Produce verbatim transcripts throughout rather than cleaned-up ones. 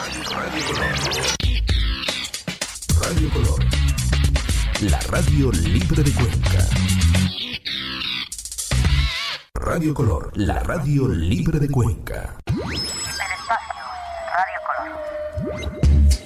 Radio Color. Radio Color. La radio libre de Cuenca. Radio Color, la radio libre de Cuenca. El espacio, Radio Color.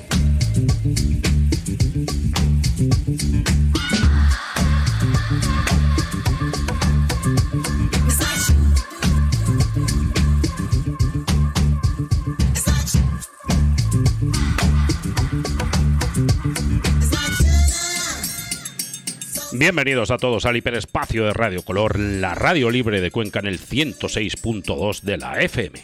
Bienvenidos a todos al hiperespacio de Radio Color, la radio libre de Cuenca en el ciento seis punto dos de la F M.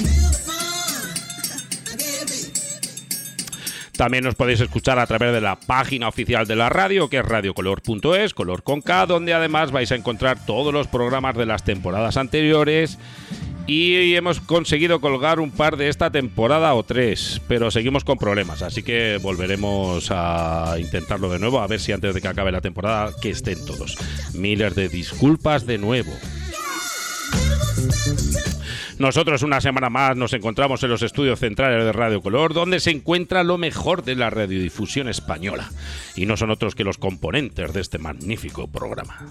También nos podéis escuchar a través de la página oficial de la radio, que es radiocolor punto es, color con K, donde además vais a encontrar todos los programas de las temporadas anteriores. Y hemos conseguido colgar un par de esta temporada o tres, pero seguimos con problemas, así que volveremos a intentarlo de nuevo, a ver si antes de que acabe la temporada que estén todos. Miles de disculpas de nuevo. Nosotros una semana más nos encontramos en los estudios centrales de Radio Color, donde se encuentra lo mejor de la radiodifusión española, y no son otros que los componentes de este magnífico programa.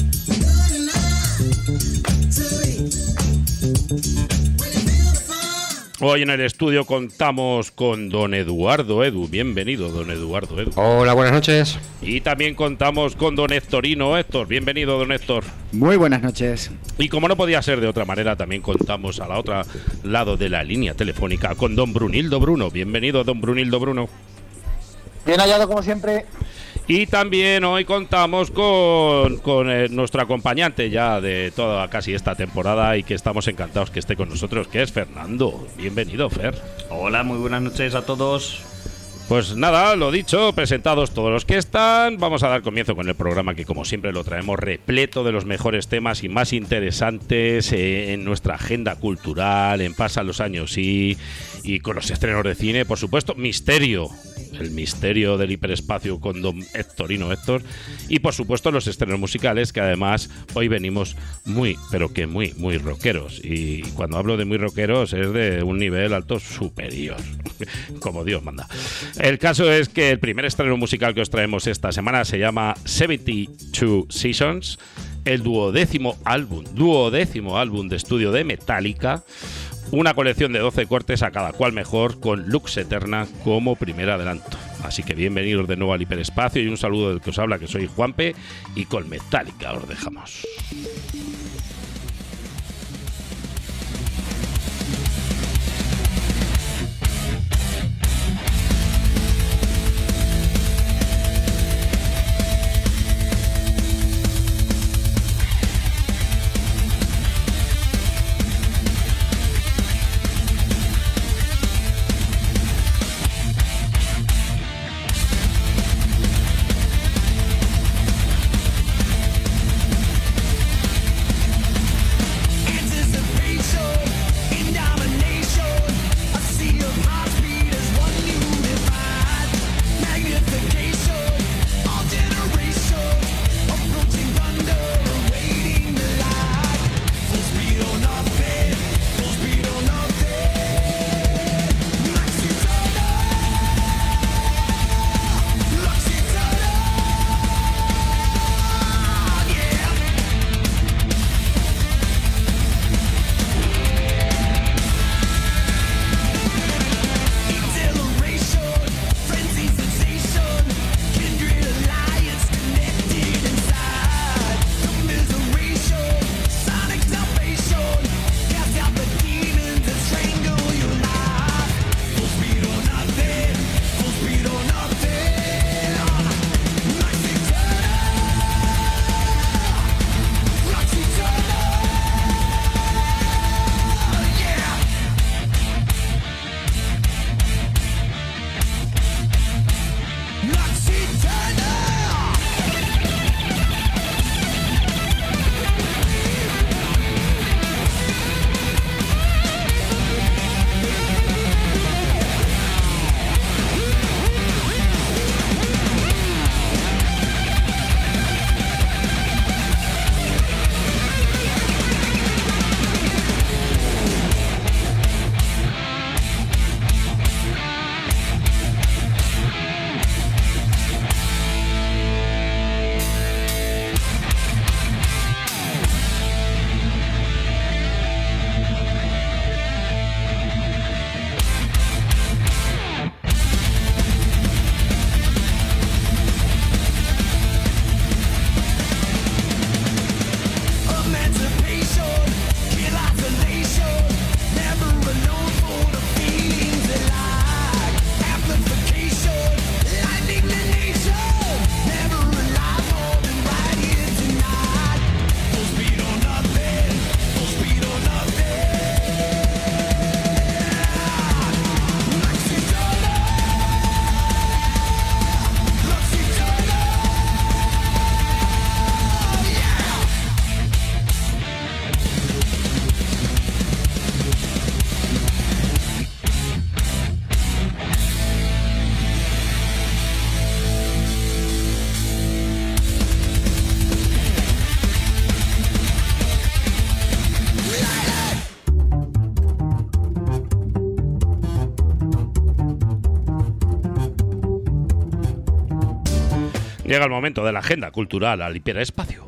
Hoy en el estudio contamos con don Eduardo Edu. Bienvenido, don Eduardo Edu. Hola, buenas noches. Y también contamos con don Héctorino Héctor. Bienvenido, don Héctor. Muy buenas noches. Y como no podía ser de otra manera, también contamos a la otra lado de la línea telefónica con don Brunildo Bruno. Bienvenido, don Brunildo Bruno. Bien hallado, como siempre. Y también hoy contamos con, con eh, nuestro acompañante ya de toda casi esta temporada y que estamos encantados que esté con nosotros, que es Fernando. Bienvenido, Fer. Hola, muy buenas noches a todos. Pues nada, lo dicho, presentados todos los que están, vamos a dar comienzo con el programa que como siempre lo traemos repleto de los mejores temas y más interesantes eh, en nuestra agenda cultural, en Pasan los años y, y con los estrenos de cine, por supuesto, Misterio. El misterio del hiperespacio con don Héctorino Héctor y por supuesto los estrenos musicales, que además hoy venimos muy, pero que muy, muy rockeros, y cuando hablo de muy rockeros es de un nivel alto superior, como Dios manda. El caso es que el primer estreno musical que os traemos esta semana se llama setenta y dos Seasons, el duodécimo álbum, duodécimo álbum de estudio de Metallica. Una colección de doce cortes, a cada cual mejor, con Lux Eterna como primer adelanto. Así que bienvenidos de nuevo al hiperespacio y un saludo del que os habla, que soy Juanpe, y con Metallica os dejamos. Llega el momento de la agenda cultural al hiperespacio.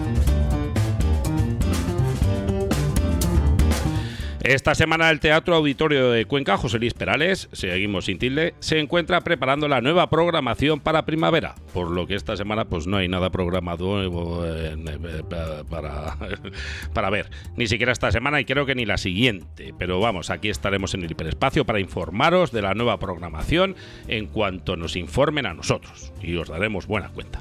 Esta semana el Teatro Auditorio de Cuenca, José Luis Perales, seguimos sin tilde, se encuentra preparando la nueva programación para primavera, por lo que esta semana pues no hay nada programado eh, eh, para, para ver, ni siquiera esta semana y creo que ni la siguiente, pero vamos, aquí estaremos en el hiperespacio para informaros de la nueva programación en cuanto nos informen a nosotros y os daremos buena cuenta.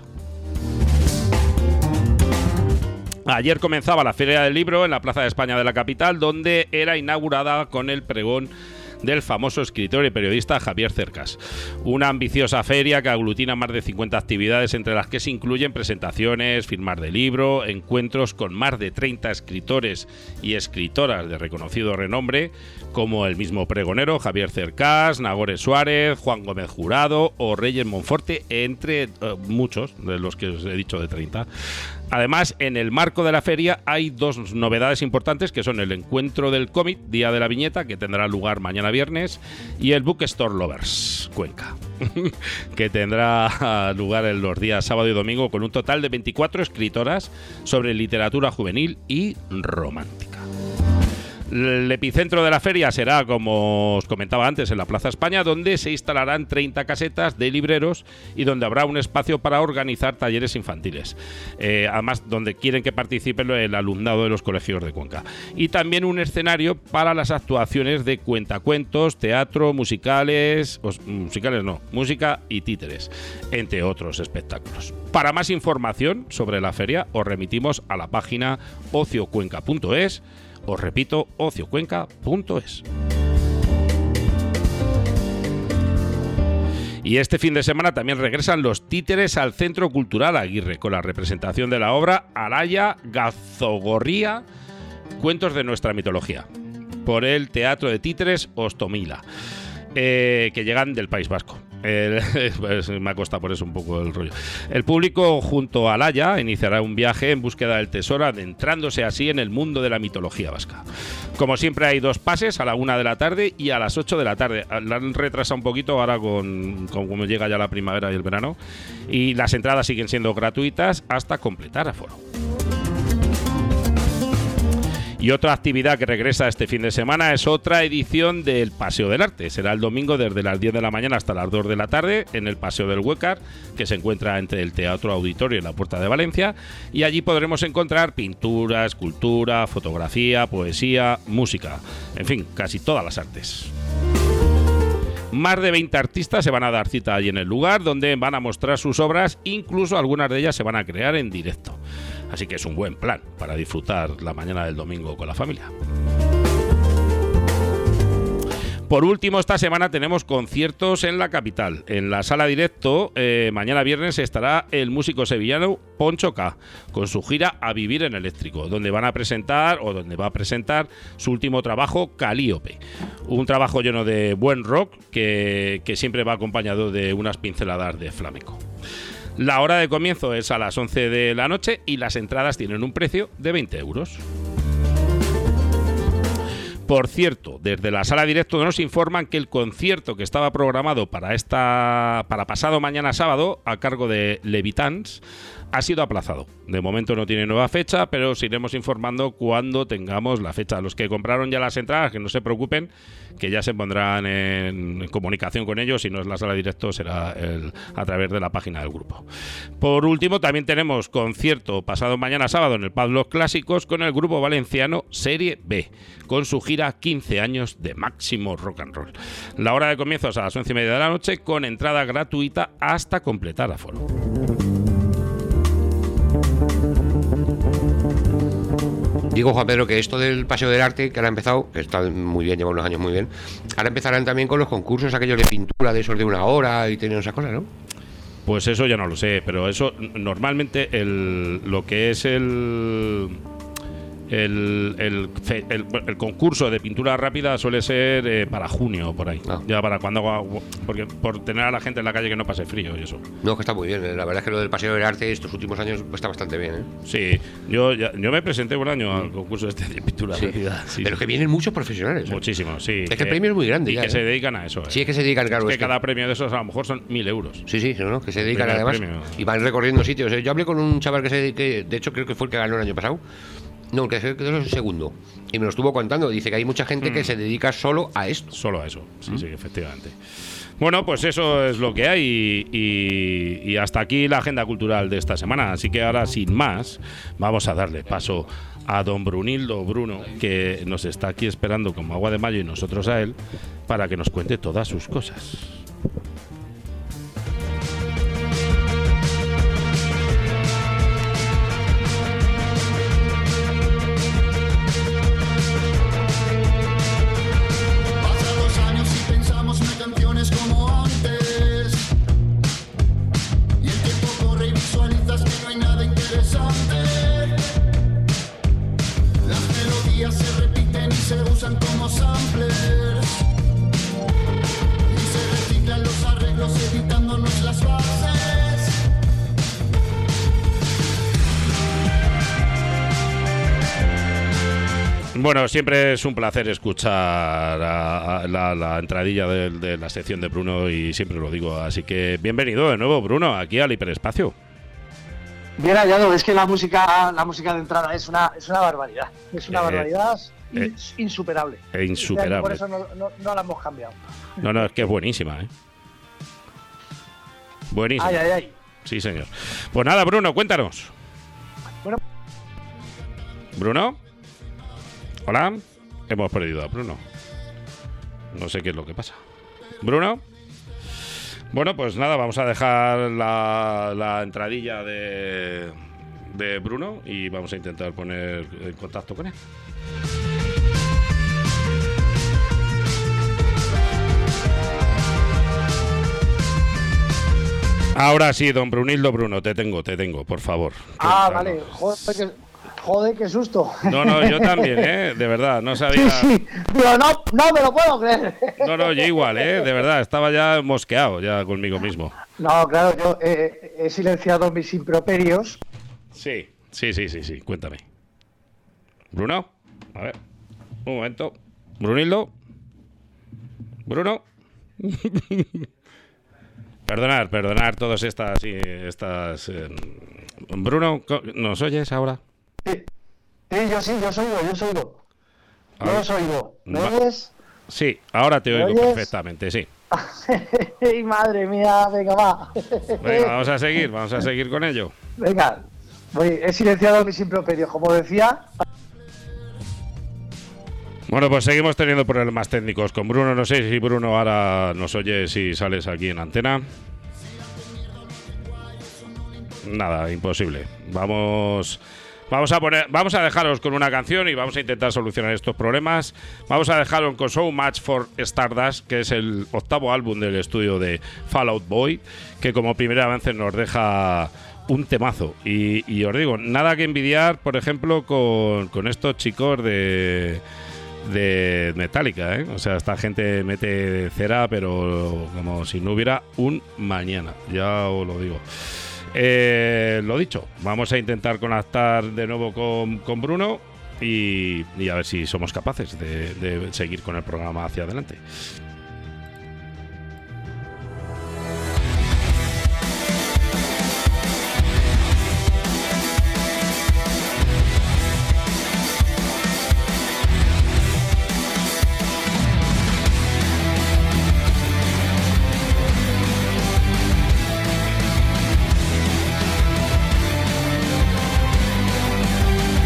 Ayer comenzaba la Feria del Libro en la Plaza de España de la capital, donde era inaugurada con el pregón del famoso escritor y periodista Javier Cercas. Una ambiciosa feria que aglutina más de cincuenta actividades, entre las que se incluyen presentaciones, firmas de libro, encuentros con más de treinta escritores y escritoras de reconocido renombre, como el mismo pregonero Javier Cercas, Nagore Suárez, Juan Gómez Jurado o Reyes Monforte, entre uh, muchos de los que os he dicho de treinta. Además, en el marco de la feria hay dos novedades importantes, que son el encuentro del cómic, Día de la Viñeta, que tendrá lugar mañana viernes, y el Bookstore Lovers Cuenca, que tendrá lugar en los días sábado y domingo, con un total de veinticuatro escritoras sobre literatura juvenil y romántica. El epicentro de la feria será, como os comentaba antes, en la Plaza España, donde se instalarán treinta casetas de libreros y donde habrá un espacio para organizar talleres infantiles. Eh, además, donde quieren que participe el alumnado de los colegios de Cuenca. Y también un escenario para las actuaciones de cuentacuentos, teatro, musicales, os, musicales no, música y títeres, entre otros espectáculos. Para más información sobre la feria, os remitimos a la página ocio cuenca punto es. Os repito, ocio cuenca punto es. Y este fin de semana también regresan los títeres al Centro Cultural Aguirre, con la representación de la obra Araya Gazogorría, Cuentos de nuestra mitología, por el Teatro de Títeres Ostomila, eh, que llegan del País Vasco. El, pues me ha costado por eso un poco el rollo. El público, junto a Alaya, iniciará un viaje en búsqueda del tesoro, adentrándose así en el mundo de la mitología vasca. Como siempre, hay dos pases, a la una de la tarde y a las ocho de la tarde. La han retrasado un poquito ahora con, con como llega ya la primavera y el verano, y las entradas siguen siendo gratuitas hasta completar aforo. Y otra actividad que regresa este fin de semana es otra edición del Paseo del Arte. Será el domingo desde las diez de la mañana hasta las dos de la tarde en el Paseo del Huécar, que se encuentra entre el Teatro Auditorio y la Puerta de Valencia. Y allí podremos encontrar pintura, escultura, fotografía, poesía, música, en fin, casi todas las artes. Más de veinte artistas se van a dar cita allí en el lugar, donde van a mostrar sus obras, incluso algunas de ellas se van a crear en directo. Así que es un buen plan para disfrutar la mañana del domingo con la familia. Por último, esta semana tenemos conciertos en la capital. En la sala directo, eh, mañana viernes estará el músico sevillano Poncho K, con su gira A Vivir en Eléctrico, donde van a presentar, o donde va a presentar, su último trabajo, Calíope. Un trabajo lleno de buen rock que, que siempre va acompañado de unas pinceladas de flamenco. La hora de comienzo es a las once de la noche y las entradas tienen un precio de veinte euros. Por cierto, desde la sala directo nos informan que el concierto que estaba programado para esta para pasado mañana sábado, a cargo de Levitans, ha sido aplazado. De momento no tiene nueva fecha, pero os iremos informando cuando tengamos la fecha. Los que compraron ya las entradas, que no se preocupen, que ya se pondrán en comunicación con ellos. Si no es la sala directo, será el, a través de la página del grupo. Por último, también tenemos concierto pasado mañana sábado en el Pub Los Clásicos con el grupo valenciano Serie B, con su gira quince años de máximo rock and roll. La hora de comienzo es a las once y media de la noche, con entrada gratuita hasta completar aforo. Digo, Juan Pedro, que esto del Paseo del Arte, que ahora ha empezado, que está muy bien, lleva unos años muy bien, ahora empezarán también con los concursos aquellos de pintura, de esos de una hora y tienen esas cosas, ¿no? Pues eso ya no lo sé, pero eso normalmente el, lo que es el... el, el, el, el concurso de pintura rápida suele ser eh, para junio por ahí. Ah. Ya para cuando hago, porque por tener a la gente en la calle que no pase frío y eso. No, que está muy bien. La verdad es que lo del Paseo del Arte estos últimos años está bastante bien, ¿eh? Sí, yo ya, yo me presenté un año al concurso este de pintura sí. rápida. Sí, Pero sí. que vienen muchos profesionales. ¿eh? Muchísimos, sí. Es que, que el premio es muy grande. Y ya, que ¿eh? se dedican a eso. ¿eh? Sí, es que se dedican, claro. Es que, es que cada premio de esos a lo mejor son mil euros. Sí, sí, ¿no? Que se dedican el además. Premio. Y van recorriendo sitios. Yo hablé con un chaval que se que de hecho creo que fue el que ganó el año pasado. No, que es el segundo. Y me lo estuvo contando. Dice que hay mucha gente mm. que se dedica solo a esto. Solo a eso, sí, mm. sí, efectivamente. Bueno, pues eso es lo que hay y, y, y hasta aquí la agenda cultural de esta semana. Así que ahora, sin más, vamos a darle paso a don Brunildo Bruno, que nos está aquí esperando como agua de mayo y nosotros a él, para que nos cuente todas sus cosas. Bueno, siempre es un placer escuchar a, a la, la entradilla de, de la sección de Bruno y siempre lo digo, así que bienvenido de nuevo, Bruno, aquí al Hiperespacio. Bien hallado, es que la música la música de entrada es una es una barbaridad, es una eh, barbaridad eh, insuperable. E insuperable. Por eso no, no, no la hemos cambiado. No, no, es que es buenísima, ¿eh? Buenísima. Ay, ay, ay. Sí, señor. Pues nada, Bruno, cuéntanos. Bueno. ¿Bruno? Hola, hemos perdido a Bruno. No sé qué es lo que pasa. ¿Bruno? Bueno, pues nada, vamos a dejar la, la entradilla de, de Bruno y vamos a intentar poner en contacto con él. Ahora sí, don Brunildo Bruno, te tengo, te tengo, por favor. Ah, vale, joder, que... Joder, qué susto. No, no, yo también, ¿eh? De verdad, no sabía... Sí, sí, pero no, no me lo puedo creer. No, no, yo igual, ¿eh? De verdad, estaba ya mosqueado ya conmigo mismo. No, claro, yo eh, he silenciado mis improperios. Sí, sí, sí, sí, sí, cuéntame. ¿Bruno? A ver, un momento. ¿Brunildo? ¿Bruno? Perdonar, perdonar todas estas... estas eh... Bruno, ¿nos oyes ahora? Sí, sí, yo sí, yo soy yo, yo soy yo. Yo os oigo. ¿Me oyes? Sí, ahora te oigo perfectamente, sí. ¡Ay, madre mía! Venga, va. Venga, vamos a seguir, vamos a seguir con ello. Venga, voy, he silenciado mis improperios, como decía. Bueno, pues seguimos teniendo problemas técnicos con Bruno. No sé si Bruno ahora nos oye si sales aquí en antena. Nada, imposible. Vamos... Vamos a poner, vamos a dejaros con una canción y vamos a intentar solucionar estos problemas. Vamos a dejaros con So Much for Stardust, que es el octavo álbum del estudio de Fall Out Boy, que como primer avance nos deja un temazo. Y, y os digo, nada que envidiar, por ejemplo, con, con estos chicos de, de Metallica, ¿eh? O sea, esta gente mete cera, pero como si no hubiera un mañana, ya os lo digo. Eh, lo dicho, vamos a intentar conectar de nuevo con, con Bruno y, y a ver si somos capaces de, de seguir con el programa hacia adelante.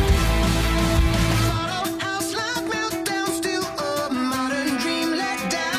House like meltdown, still a modern dream let down.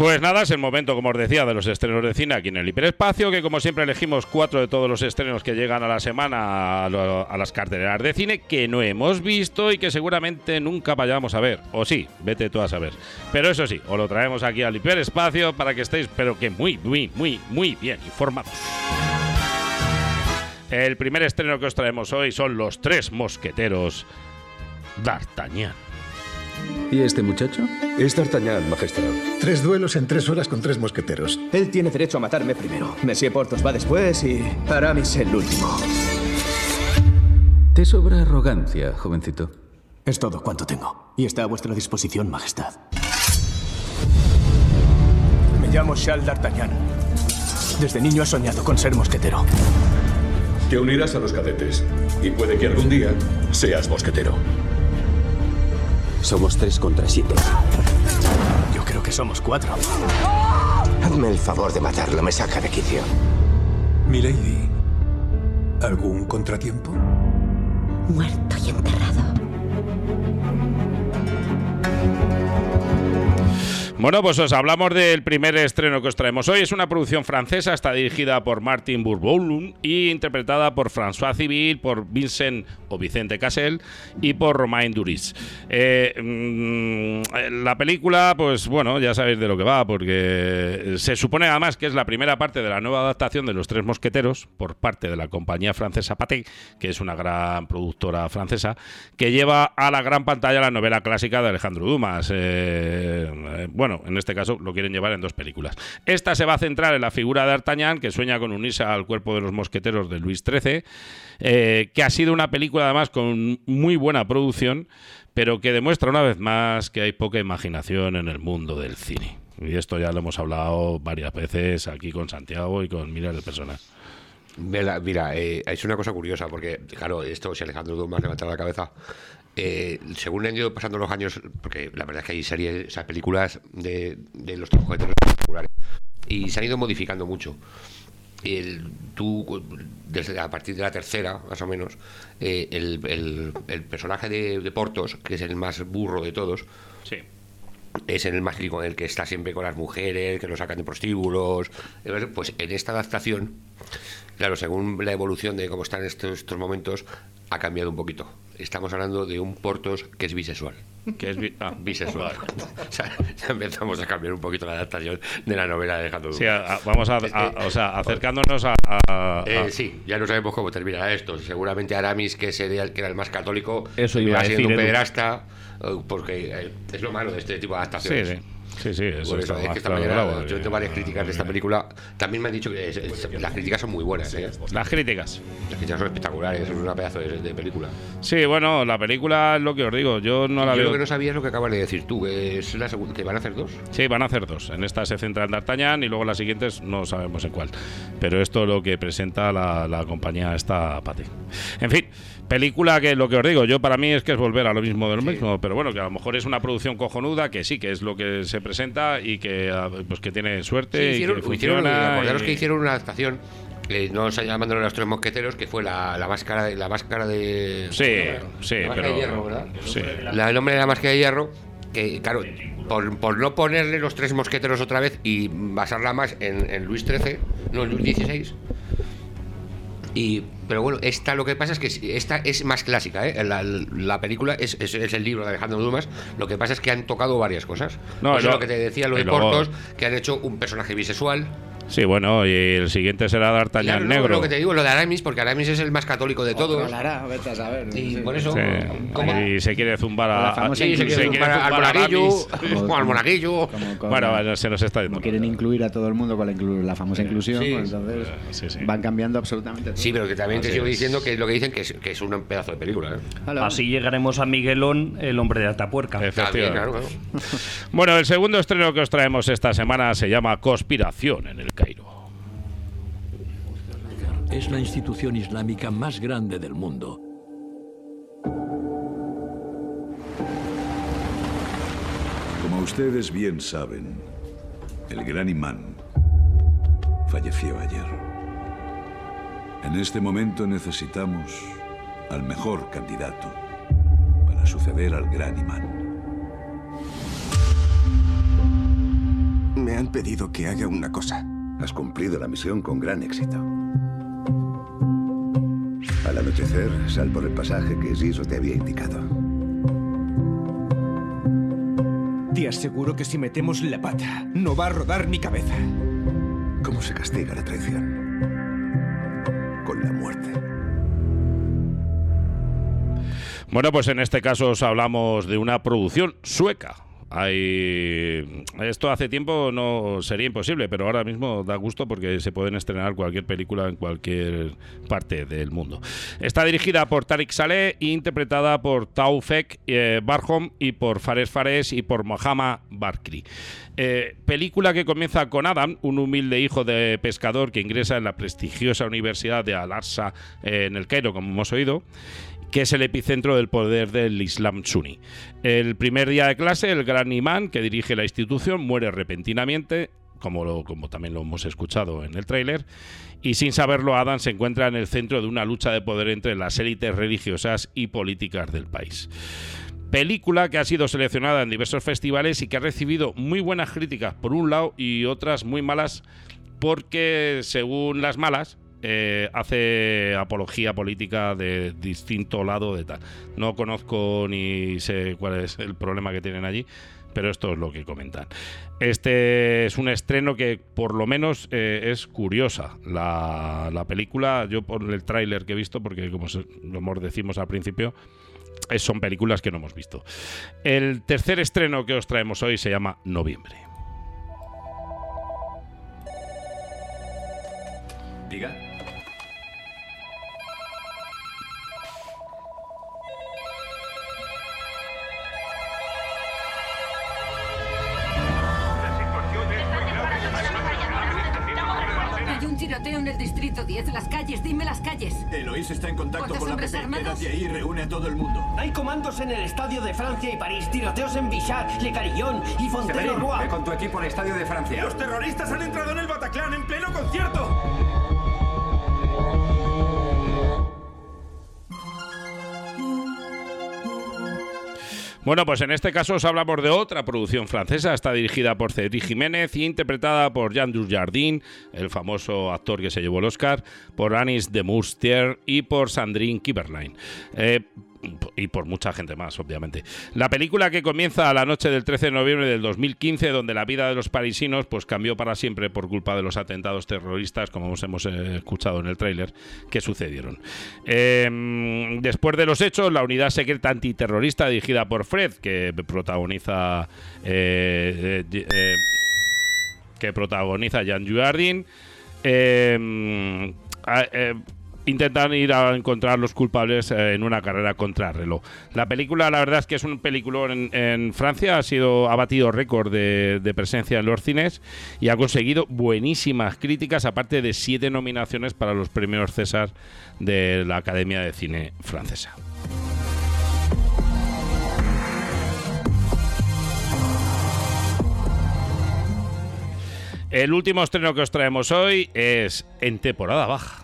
Pues nada, es el momento, como os decía, de los estrenos de cine aquí en el Hiperespacio, que como siempre elegimos cuatro de todos los estrenos que llegan a la semana a, lo, a las carteleras de cine que no hemos visto y que seguramente nunca vayamos a ver. O sí, vete tú a saber. Pero eso sí, os lo traemos aquí al Hiperespacio para que estéis, pero que muy, muy, muy, muy bien informados. El primer estreno que os traemos hoy son Los Tres Mosqueteros d'Artagnan. ¿Y este muchacho? Es D'Artagnan, majestad. Tres duelos en tres horas con tres mosqueteros. Él tiene derecho a matarme primero. Monsieur Porthos va después y Aramis el último. Te sobra arrogancia, jovencito. Es todo cuanto tengo. Y está a vuestra disposición, majestad. Me llamo Charles D'Artagnan. Desde niño he soñado con ser mosquetero. Te unirás a los cadetes. Y puede que algún día seas mosquetero. Somos tres contra siete. Yo creo que somos cuatro. Hazme el favor de matarlo, me saca de quicio. Milady, ¿algún contratiempo? Muerto y enterrado. Bueno, pues os hablamos del primer estreno que os traemos hoy. Es una producción francesa, está dirigida por Martin Bourboulon y interpretada por François Civil, por Vincent o Vicente Cassel y por Romain Duris. Eh, mmm, la película, pues bueno, ya sabéis de lo que va, porque se supone además que es la primera parte de la nueva adaptación de Los Tres Mosqueteros por parte de la compañía francesa Pathé, que es una gran productora francesa, que lleva a la gran pantalla la novela clásica de Alejandro Dumas. Eh, eh, bueno, en este caso lo quieren llevar en dos películas. Esta se va a centrar en la figura de D'Artagnan, que sueña con unirse al cuerpo de los mosqueteros de Luis trece, eh, que ha sido una película además con muy buena producción, pero que demuestra una vez más que hay poca imaginación en el mundo del cine. Y esto ya lo hemos hablado varias veces aquí con Santiago y con miles de personas. Mira, mira eh, es una cosa curiosa, porque claro, esto si Alejandro Dumas levanta la cabeza, eh, según han ido pasando los años, porque la verdad es que hay series, o sea, películas de, de los tres mosqueteros populares, y se han ido modificando mucho. El, tú, desde a partir de la tercera, más o menos, eh, el, el, el personaje de, de Porthos, que es el más burro de todos, sí, es el más rico, el que está siempre con las mujeres, que lo sacan de prostíbulos. Pues en esta adaptación, claro, según la evolución de cómo están estos, estos momentos, ha cambiado un poquito. Estamos hablando de un Porthos que es bisexual. Que es bi ah, bisexual. O sea, ya empezamos a cambiar un poquito la adaptación de la novela de Alejandro Dumas. Sí, a, a, vamos a, a, o sea, acercándonos a... a, a... Eh, sí, ya no sabemos cómo terminará esto. Seguramente Aramis, que, sería, que era el más católico, eso iba a decir, siendo un Edu. pederasta, porque es lo malo de este tipo de adaptaciones. Sí, sí. Sí, sí, eso, Por eso está es más que esta claro, mañana claro, yo tengo varias críticas de esta película. También me han dicho que es, es, las críticas son muy buenas, ¿eh? Las críticas. Las críticas son espectaculares, son una pedazo de, de película. Sí, bueno, la película es lo que os digo, yo no la yo veo. Lo que no sabía es lo que acabas de decir tú, que es la segunda, que van a hacer dos. Sí, van a hacer dos. En esta se centra en D'Artagnan y luego las siguientes no sabemos en cuál. Pero esto es lo que presenta la, la compañía esta Pathé. En fin, película que lo que os digo, yo para mí es que es volver a lo mismo de lo sí. mismo, pero bueno, que a lo mejor es una producción cojonuda, que sí, que es lo que se presenta y que pues que tiene suerte sí, hicieron, y que funciona. Hicieron, acordaros y... que hicieron una adaptación, eh, no se llamándolo Los Tres Mosqueteros, que fue la, la máscara de la máscara de sí, sí, la máscara pero de hierro, ¿verdad? Sí. La, el nombre de la máscara de hierro, que claro, por, por no ponerle Los Tres Mosqueteros otra vez y basarla más en, en Luis trece, no en Luis dieciséis. Y, pero bueno, esta lo que pasa es que esta es más clásica, ¿eh? La, la película es, es, es el libro de Alejandro Dumas. Lo que pasa es que han tocado varias cosas. No, pues lo, lo que te decía, lo de luego, Porthos, que han hecho un personaje bisexual. Sí, bueno, y el siguiente será D'Artagnan claro, negro. No, lo que te digo, lo de Aramis, porque Aramis es el más católico de todos. Hará, vete a saber. Y sí, por eso. Sí. Y se quiere zumbar a. a sí, se quiere se zumbar al monaguillo. Como al monaguillo. Bueno, bueno, se nos está yendo. Como quieren incluir a todo el mundo con la, inclu la famosa sí, inclusión, sí, pues entonces sí, sí. van cambiando absolutamente todo. Sí, pero que también Así te sigo es. diciendo que es lo que dicen que es, que es un pedazo de película. ¿eh? Así llegaremos a Miguelón, el hombre de Atapuerca. Efectivamente. Claro, claro. Bueno, el segundo estreno que os traemos esta semana se llama Conspiración en el Cairo. Es la institución islámica más grande del mundo. Como ustedes bien saben, el gran imán falleció ayer. En este momento necesitamos al mejor candidato para suceder al gran imán. Me Me han pedido que haga una cosa. Has cumplido la misión con gran éxito. Al anochecer, sal por el pasaje que Ziso te había indicado. Te aseguro que si metemos la pata, no va a rodar mi cabeza. ¿Cómo se castiga la traición? Con la muerte. Bueno, pues en este caso os hablamos de una producción sueca. Hay... Esto hace tiempo no sería imposible, pero ahora mismo da gusto porque se pueden estrenar cualquier película en cualquier parte del mundo. Está dirigida por Tarik Saleh e interpretada por Taufek eh, Barhom y por Fares Fares y por Mohammad Bakri. Eh, película que comienza con Adam, un humilde hijo de pescador que ingresa en la prestigiosa Universidad de Al-Azhar eh, en el Cairo, como hemos oído, que es el epicentro del poder del Islam suní. El primer día de clase, el gran imán que dirige la institución muere repentinamente, como, lo, como también lo hemos escuchado en el tráiler, y sin saberlo Adam se encuentra en el centro de una lucha de poder entre las élites religiosas y políticas del país. Película que ha sido seleccionada en diversos festivales y que ha recibido muy buenas críticas por un lado y otras muy malas porque, según las malas, Eh, hace apología política de distinto lado de tal. No conozco ni sé cuál es el problema que tienen allí, pero esto es lo que comentan. Este es un estreno que por lo menos eh, es curiosa. La, la película, yo por el tráiler que he visto, porque como se, lo decimos al principio, eh, son películas que no hemos visto. El tercer estreno que os traemos hoy se llama Noviembre. Diga. Hay un tiroteo en el distrito diez. Las calles, dime las calles. Eloís está en contacto con la P P. Quédate ahí y reúne a todo el mundo. Hay comandos en el estadio de Francia y París. Tiroteos en Bichard, Le Carillon y Fontaine-Roi. Ve con tu equipo al estadio de Francia. Los terroristas han entrado en el Bataclan en pleno concierto. Bueno, pues en este caso os hablamos de otra producción francesa. Está dirigida por Cédric Jiménez y interpretada por Jean Dujardin, el famoso actor que se llevó el Oscar, por Anis de Moustier y por Sandrine Kiberlein. Eh, y por mucha gente más, obviamente. La película que comienza a la noche del trece de noviembre del dos mil quince, donde la vida de los parisinos pues cambió para siempre por culpa de los atentados terroristas, como hemos eh, escuchado en el tráiler, que sucedieron. Eh, después de los hechos, la unidad secreta antiterrorista dirigida por Fred, que protagoniza eh, eh, eh, que protagoniza Jean Dujardin, eh, eh, intentan ir a encontrar los culpables eh, en una carrera contrarreloj. La película, la verdad es que es un peliculón en, en Francia, ha sido ha batido récord de, de presencia en los cines y ha conseguido buenísimas críticas, aparte de siete nominaciones para los premios César de la Academia de Cine Francesa. El último estreno que os traemos hoy es En temporada baja.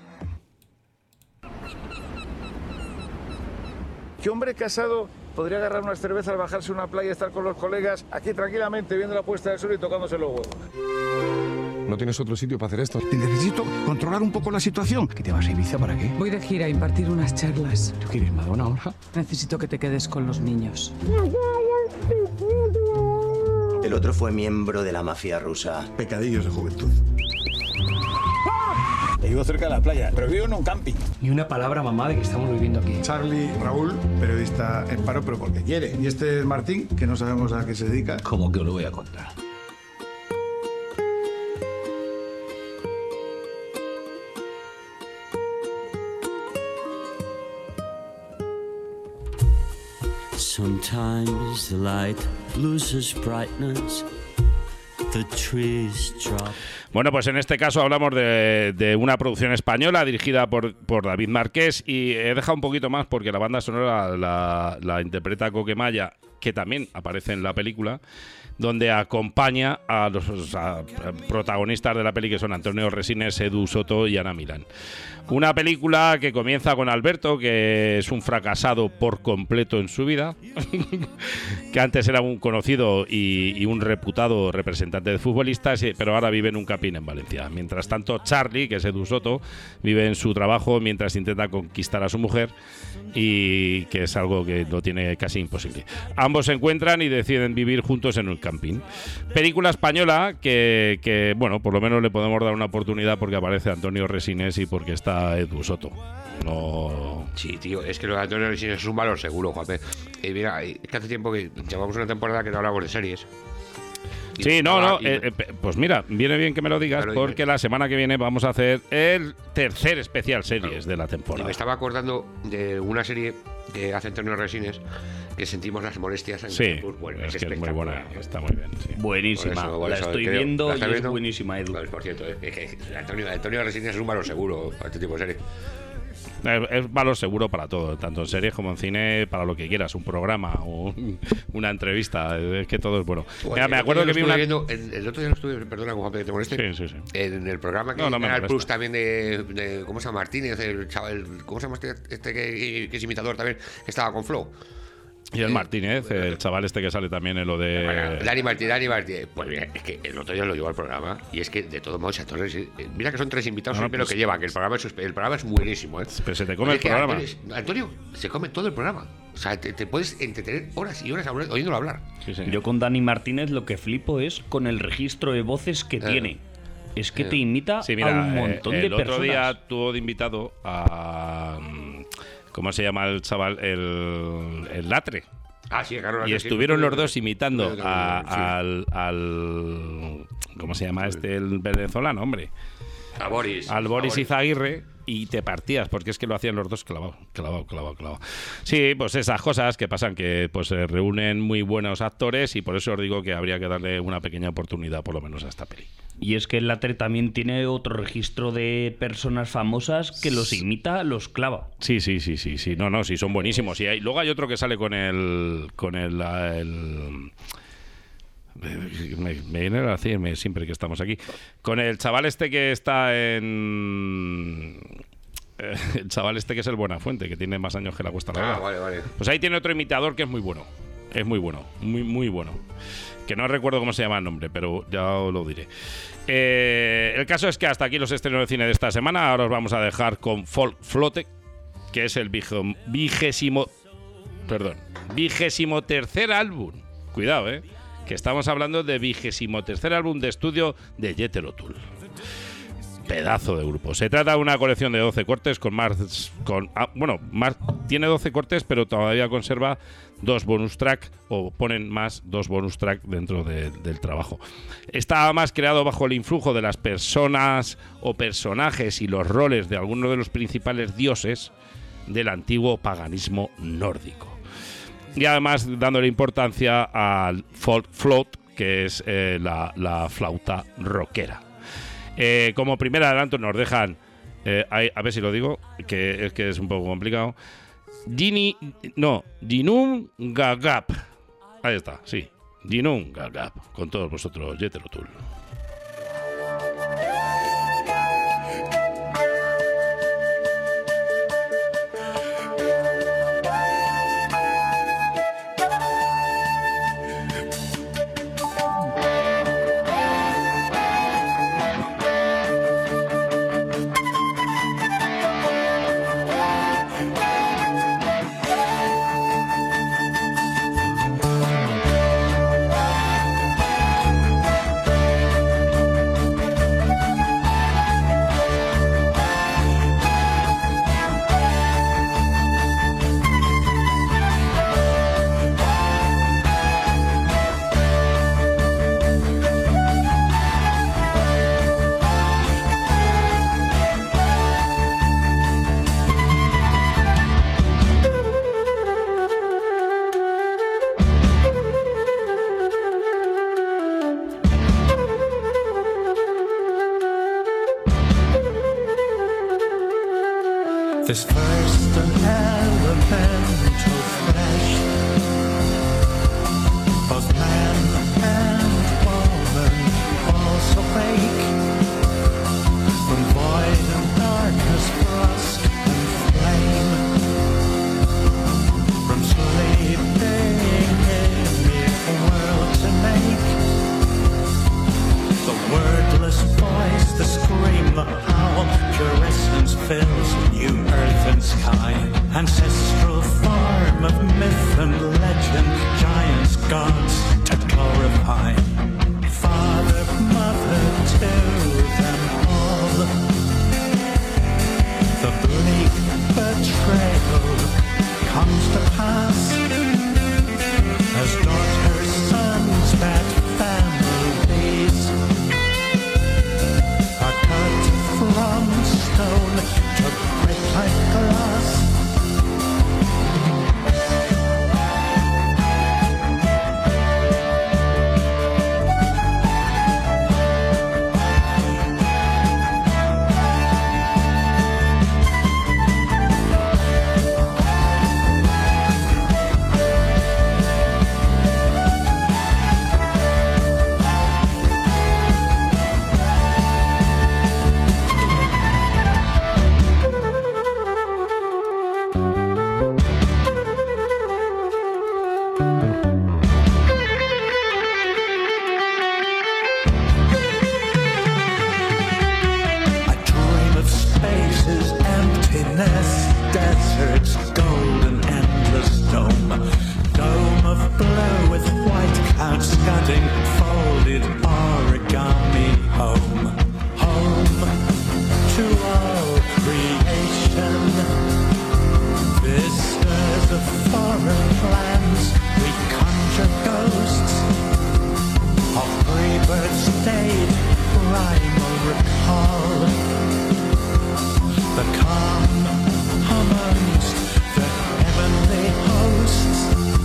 ¿Qué hombre casado podría agarrar unas cervezas, bajarse a una playa, estar con los colegas aquí tranquilamente viendo la puesta del sol y tocándose los huevos? ¿No tienes otro sitio para hacer esto? Necesito controlar un poco la situación. ¿Que te vas a Ibiza para qué? Voy de gira a impartir unas charlas. ¿Tú quieres Madonna ahora? Necesito que te quedes con los niños. El otro fue miembro de la mafia rusa. Pecadillos de juventud. Vivo cerca de la playa, pero vivo en un camping. Ni una palabra, mamá, de que estamos viviendo aquí. Charlie, Raúl, periodista en paro, pero porque quiere. Y este es Martín, que no sabemos a qué se dedica. ¿Cómo que os lo voy a contar? Sometimes the light loses brightness. Bueno, pues en este caso hablamos de, de una producción española dirigida por, por David Marqués, y he dejado un poquito más porque la banda sonora la, la interpreta Coquemaya, que también aparece en la película, donde acompaña a los a, a protagonistas de la peli, que son Antonio Resines, Edu Soto y Ana Milán. Una película que comienza con Alberto, que es un fracasado por completo en su vida, que antes era un conocido y, y un reputado representante de futbolistas, pero ahora vive en un capín en Valencia. Mientras tanto, Charlie, que es Edu Soto, vive en su trabajo mientras intenta conquistar a su mujer, y que es algo que lo tiene casi imposible. Ambos se encuentran y deciden vivir juntos en un camping. Película española que, que, bueno, por lo menos le podemos dar una oportunidad porque aparece Antonio Resines y porque está Edu Soto. No... Sí, tío, es que lo de Antonio Resines es un valor seguro, Juanpe. Eh, mira, es que hace tiempo que llevamos una temporada que no hablamos de series. Y sí, no, no, y... eh, eh, pues mira, viene bien que me lo digas, claro, porque dime. La semana que viene vamos a hacer el tercer especial series claro. de la temporada. Y me estaba acordando de una serie que hace Antonio Resines, que sentimos las molestias en sí, Campus. Bueno, es, es que es muy buena, está muy bien. Sí. Buenísima, por eso, por la eso, estoy creo, viendo ¿la y es viendo? buenísima, Edu. Pues, por cierto, es que Antonio, Antonio Resines es un valor seguro para este tipo de serie. Es, es valor seguro para todo, tanto en series como en cine, para lo que quieras, un programa o un, una entrevista, es que todo es bueno. Bueno, Mira, me acuerdo que vi una... Viendo, el, el otro día lo estuve, perdona, Juanpe, que te moleste, sí, sí, sí. en el programa que no, no era el molesta. Plus también de, de, ¿cómo se llama? Martínez, el chaval, ¿cómo se llama este, este que, que es imitador también, que estaba con Flow? Y el Martínez, el chaval este que sale también en lo de... Bueno, Dani Martínez, Dani Martínez. Pues mira, es que el otro día lo llevó al programa y es que de todos modos, actores, mira que son tres invitados, no, no, pues, lo que llevan, que el programa es, el programa es buenísimo, ¿eh? Pero se te come el programa. Antonio, Antonio, se come todo el programa. O sea, te, te puedes entretener horas y horas oyéndolo hablar. Sí, sí. Yo con Dani Martínez lo que flipo es con el registro de voces que eh. tiene. Es que eh. te imita sí, mira, a un montón eh, de el personas. El otro día tuvo de invitado a... ¿Cómo se llama el chaval? El, el Latre. Ah, sí, claro, y estuvieron los dos imitando a, al, al... ¿Cómo se llama este? El venezolano, hombre. A Boris. Al Boris, Boris Izaguirre, y te partías, porque es que lo hacían los dos clavado, clavado, clavado, clavado. Sí, pues esas cosas que pasan, que pues se reúnen muy buenos actores y por eso os digo que habría que darle una pequeña oportunidad por lo menos a esta peli. Y es que el Latre también tiene otro registro de personas famosas que los imita, los clava. Sí, sí, sí, sí, sí. No, no, sí, son buenísimos. Y hay, luego hay otro que sale con el... con el... el Me, me viene a decirme siempre que estamos aquí con el chaval este que está en eh, el chaval este que es el Buenafuente, que tiene más años que la Cuesta la Vega. Ah, vale, vale. Pues ahí tiene otro imitador que es muy bueno, es muy bueno, muy muy bueno, que no recuerdo cómo se llama el nombre, pero ya os lo diré. Eh, el caso es que hasta aquí los estrenos de cine de esta semana. Ahora os vamos a dejar con Folk Flote, que es el vigésimo perdón vigésimo tercer álbum. Cuidado, eh que estamos hablando de vigésimo tercer álbum de estudio de Jethro Tull. Pedazo de grupo. Se trata de una colección de doce cortes con más... Con, ah, bueno, más, tiene doce cortes, pero todavía conserva dos bonus track, o ponen más dos bonus track dentro de, del trabajo. Está más creado bajo el influjo de las personas o personajes y los roles de algunos de los principales dioses del antiguo paganismo nórdico. Y además dándole importancia al folk float, que es eh, la, la flauta rockera. Eh, como primer adelanto nos dejan, eh, a, a ver si lo digo, que es que es un poco complicado. Dini, no, Dinum Gagap. Ahí está, sí. Dinum Gagap. Con todos vosotros, Jethro Tull. This first and elemental flesh Earth and sky, ancestral farm of myth and legend, giants, gods to glorify. Father, mother, to them all. The bleak betrayal comes to pass as daughters, sons, bad families are cut from stone to break like glass. Deserts, golden, endless dome. Dome of blue with white clouds scudding, folded origami home. Home to all creation. Vistas of foreign lands, we conjure ghosts of rebirth state, primal recall. The calm amongst the heavenly hosts.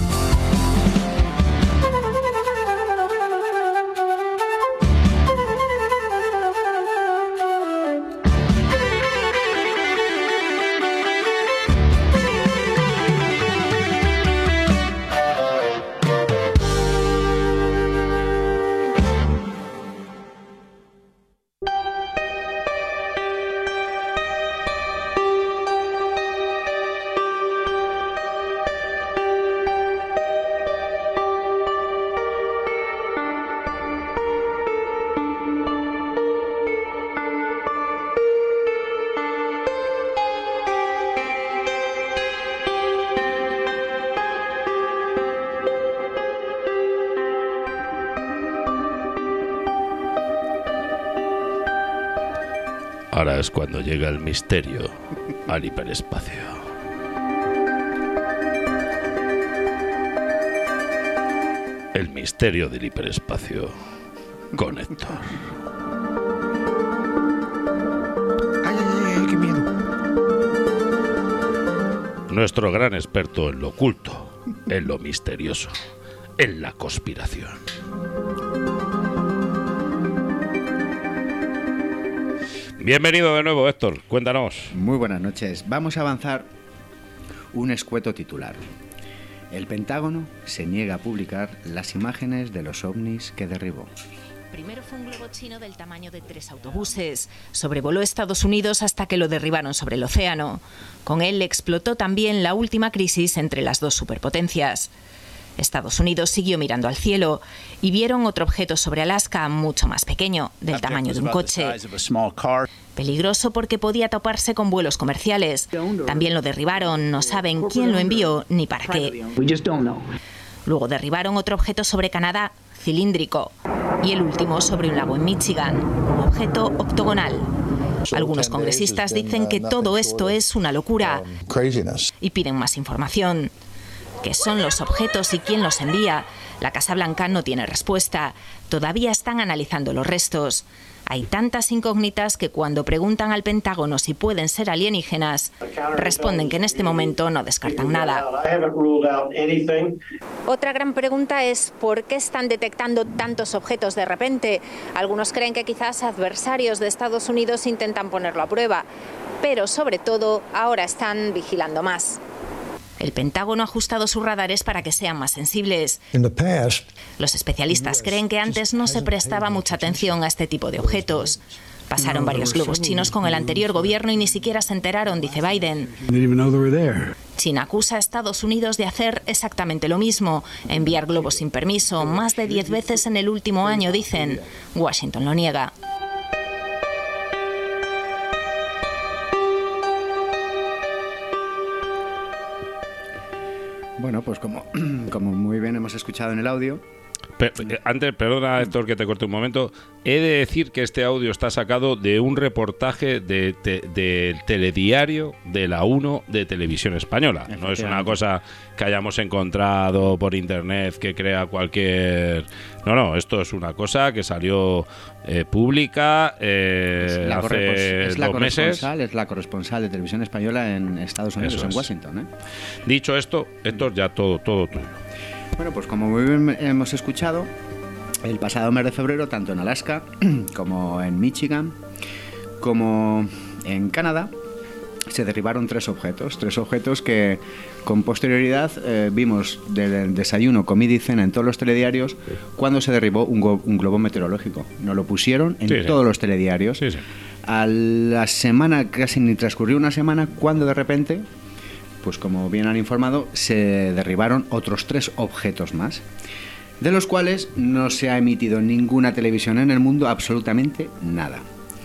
Ahora es cuando llega el misterio al hiperespacio. El misterio del hiperespacio con Héctor. Ay, ay, ay, qué miedo. Nuestro gran experto en lo oculto, en lo misterioso, en la conspiración. Bienvenido de nuevo, Héctor. Cuéntanos. Muy buenas noches. Vamos a avanzar un escueto titular. El Pentágono se niega a publicar las imágenes de los ovnis que derribó. Primero fue un globo chino del tamaño de tres autobuses. Sobrevoló Estados Unidos hasta que lo derribaron sobre el océano. Con él explotó también la última crisis entre las dos superpotencias. Estados Unidos siguió mirando al cielo y vieron otro objeto sobre Alaska mucho más pequeño, del tamaño de un coche. Peligroso porque podía toparse con vuelos comerciales. También lo derribaron, no saben quién lo envió ni para qué. Luego derribaron otro objeto sobre Canadá, cilíndrico, y el último sobre un lago en Michigan, un objeto octogonal. Algunos congresistas dicen que todo esto es una locura y piden más información. ¿Qué son los objetos y quién los envía? La Casa Blanca no tiene respuesta. Todavía están analizando los restos. Hay tantas incógnitas que cuando preguntan al Pentágono si pueden ser alienígenas, responden que en este momento no descartan nada. Otra gran pregunta es ¿por qué están detectando tantos objetos de repente? Algunos creen que quizás adversarios de Estados Unidos intentan ponerlo a prueba, pero sobre todo ahora están vigilando más. El Pentágono ha ajustado sus radares para que sean más sensibles. Los especialistas creen que antes no se prestaba mucha atención a este tipo de objetos. Pasaron varios globos chinos con el anterior gobierno y ni siquiera se enteraron, dice Biden. China acusa a Estados Unidos de hacer exactamente lo mismo, enviar globos sin permiso, más de diez veces en el último año, dicen. Washington lo niega. Bueno, pues como, como muy bien hemos escuchado en el audio... Per, antes, perdona, Héctor, que te corte un momento. He de decir que este audio está sacado de un reportaje de, de, de telediario de la uno de Televisión Española. No es una cosa que hayamos encontrado por internet que crea cualquier... No, no, esto es una cosa que salió eh, pública eh, la hace es la dos meses. Es la corresponsal de Televisión Española en Estados Unidos, Eso en es. Washington. ¿eh? Dicho esto, Héctor, ya todo, todo tuyo. Bueno, pues como muy bien hemos escuchado, el pasado mes de febrero, tanto en Alaska como en Michigan, como en Canadá, se derribaron tres objetos. Tres objetos que con posterioridad eh, vimos del desayuno, comida y cena en todos los telediarios cuando se derribó un, go- un globo meteorológico. Nos lo pusieron en Sí, sí. todos los telediarios. Sí, sí. A la semana, casi ni transcurrió una semana, cuando de repente... Pues como bien han informado, se derribaron otros tres objetos más, de los cuales no se ha emitido ninguna televisión en el mundo, absolutamente nada.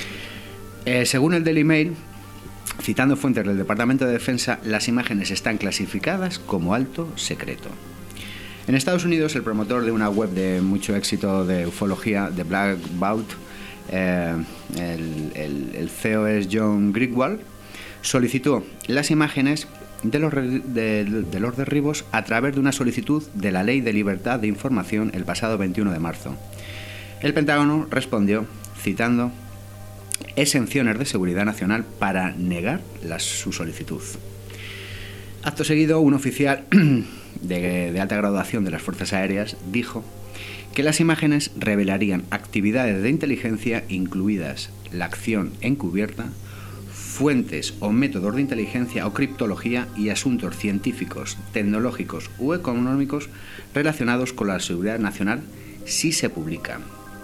Eh, según el Daily Mail, citando fuentes del Departamento de Defensa, las imágenes están clasificadas como alto secreto. En Estados Unidos, el promotor de una web de mucho éxito de ufología, de Black Vault, eh, el, el, el C E O es John Grigwald, solicitó las imágenes de los, de, de los derribos a través de una solicitud de la Ley de Libertad de Información el pasado veintiuno de marzo. El Pentágono respondió citando exenciones de seguridad nacional para negar la, su solicitud. Acto seguido, un oficial de, de alta graduación de las Fuerzas Aéreas dijo que las imágenes revelarían actividades de inteligencia, incluidas la acción encubierta, fuentes o métodos de inteligencia o criptología y asuntos científicos, tecnológicos u económicos relacionados con la seguridad nacional si se publican.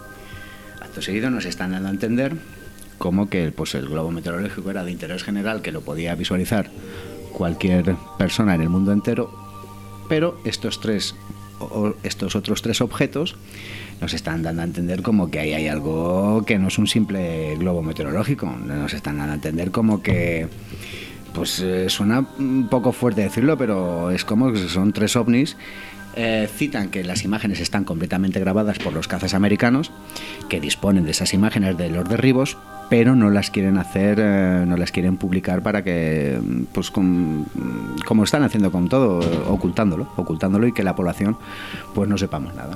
Acto seguido nos están dando a entender cómo que pues, el globo meteorológico era de interés general, que lo podía visualizar cualquier persona en el mundo entero, pero estos tres o estos otros tres objetos nos están dando a entender como que ahí hay algo que no es un simple globo meteorológico. Nos están dando a entender como que, pues eh, suena un poco fuerte decirlo, pero es como que son tres ovnis. Eh, citan que las imágenes están completamente grabadas por los cazas americanos, que disponen de esas imágenes de los derribos, pero no las quieren hacer, eh, no las quieren publicar para que, pues con, como están haciendo con todo, ocultándolo, ocultándolo y que la población pues no sepamos nada.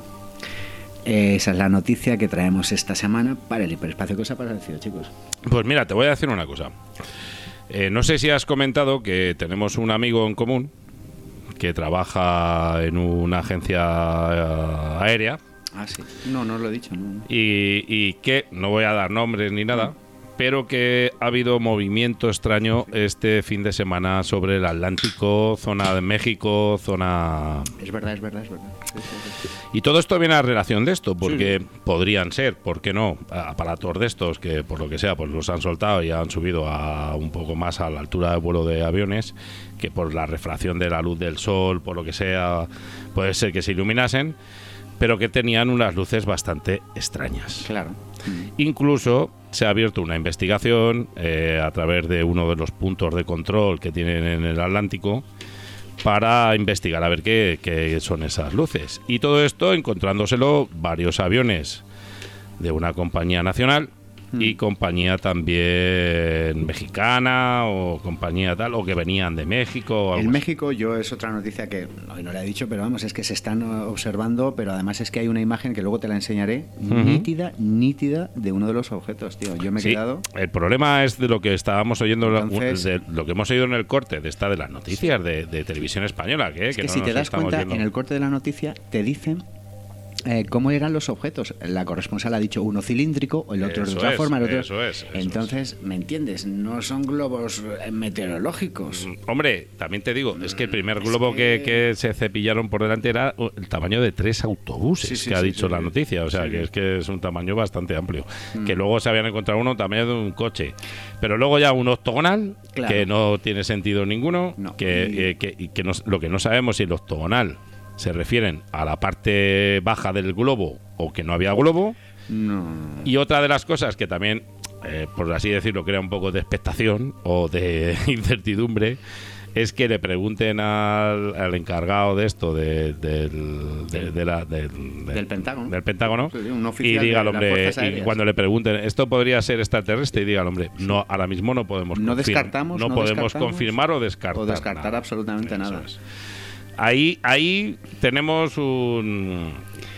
Esa es la noticia que traemos esta semana para el hiperespacio. ¿Qué os ha parecido, chicos? Pues mira, te voy a decir una cosa. Eh, no sé si has comentado que tenemos un amigo en común que trabaja en una agencia eh, aérea. Ah, sí. No, no lo he dicho. No. Y, y que, no voy a dar nombres ni nada, pero que ha habido movimiento extraño este fin de semana sobre el Atlántico, zona de México, zona... Es verdad, es verdad, es verdad. Sí, sí, sí. Y todo esto viene a relación de esto, porque sí. podrían ser, ¿por qué no?, aparatos de estos que por lo que sea pues los han soltado y han subido a un poco más a la altura de vuelo de aviones, que por la refracción de la luz del sol, por lo que sea, puede ser que se iluminasen, pero que tenían unas luces bastante extrañas. Claro. Incluso se ha abierto una investigación eh, a través de uno de los puntos de control que tienen en el Atlántico para investigar a ver qué, qué son esas luces. Y todo esto encontrándoselo varios aviones de una compañía nacional y compañía también mexicana o compañía tal, o que venían de México. O algo en así. México, yo es otra noticia que hoy no la he dicho, pero vamos, es que se están observando, pero además es que hay una imagen que luego te la enseñaré, uh-huh. nítida, nítida, de uno de los objetos, tío. Yo me he sí, quedado... El problema es de lo que estábamos oyendo, Entonces, de lo que hemos oído en el corte de esta de las noticias de, de Televisión Española, que, es que, que no si nos te das estamos cuenta, yendo. en el corte de la noticia te dicen Eh, ¿cómo eran los objetos? La corresponsal ha dicho uno cilíndrico, el otro eso de otra es, forma, el otro... Eso es, eso Entonces, es. ¿me entiendes? No son globos meteorológicos. Hombre, también te digo, es que el primer globo que... Que, que se cepillaron por delante era el tamaño de tres autobuses, sí, sí, que ha sí, dicho sí, la noticia, o sea, sí. que es que es un tamaño bastante amplio. Mm. Que luego se habían encontrado uno tamaño de un coche, pero luego ya un octogonal, claro. que no tiene sentido ninguno, no. que, y... eh, que, y que no, lo que no sabemos si el octogonal se refieren a la parte baja del globo o que no había globo. No. Y otra de las cosas que también, eh, por así decirlo, crea un poco de expectación o de incertidumbre, es que le pregunten al, al encargado de esto, de, del, de, de la, del, de, del Pentágono, del Pentágono sí, un y diga al hombre, y y cuando le pregunten, ¿esto podría ser extraterrestre? Y diga al hombre, no, ahora mismo no podemos no confirmar, descartamos, no, no podemos descartamos, confirmar o descartar. O descartar nada. absolutamente Eso nada. Es. Ahí, ahí tenemos un...